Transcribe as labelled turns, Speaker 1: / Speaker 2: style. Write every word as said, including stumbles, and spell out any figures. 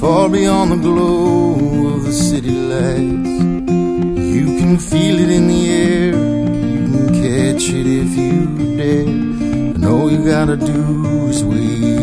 Speaker 1: far beyond the glow of the city lights. You can feel it in the air, you can catch it if you dare, and all you gotta do is wait.